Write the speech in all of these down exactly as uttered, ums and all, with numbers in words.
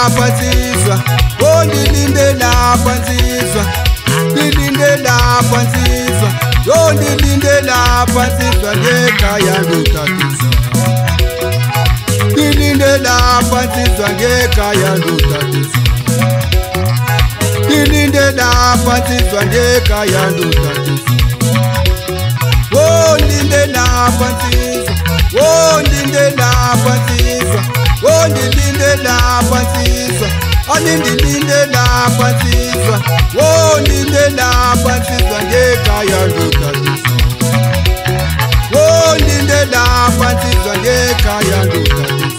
lapha nsizwa, oh ndilinde lapha nsizwa, ndilinde lapha nsizwa, oh ndilinde lapha nsizwa ngekhaya ndotatisa. Ndilinde lapha nsizwa ngekhaya ndotatisa. Ndilinde lapha nsizwa ngekhaya ndotatisa. Oh ndilinde lapha nsizwa, oh ndilinde lapha nsizwa, oh ndilinde lapha nsizwa, andilinde lapha nsizwa, oh ndilinde lapha nsizwa ngekhaya ndotatisa. Oh ndilinde lapha nsizwa ngekhaya ndotatisa.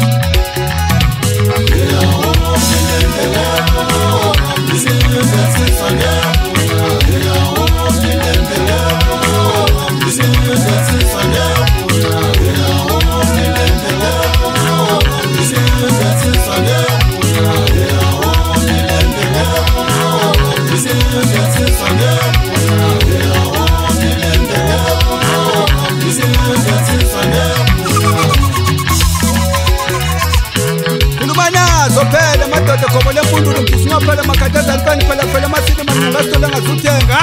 Phela madoda khobo lempundulo ngisinya phela makhathaza alifani phela phela masini manqingasithola ngazuthenga.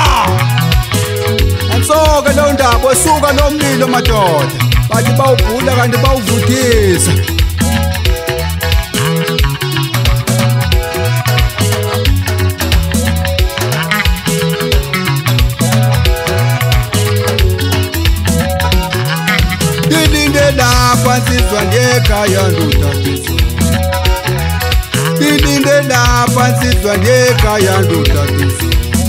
Ansoke lo ndaba osuka nomlilo madoda bathi bawubhula kanti bawuvuthisa. Ndilinde lapha nsizwa ngekhaya ndotatisa. Ndilinde lapha nsizwa ngekhaya ndotatisa.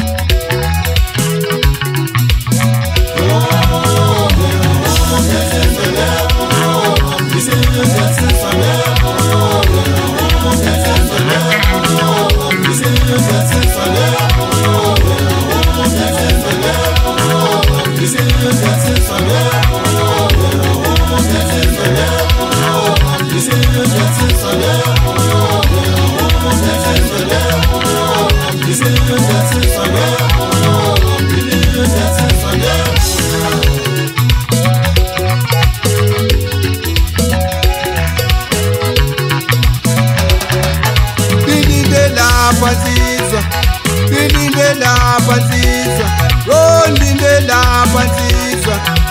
Ndilinde lapha nsizwa, ndilinde lapha nsizwa, oh ndilinde lapha nsizwa,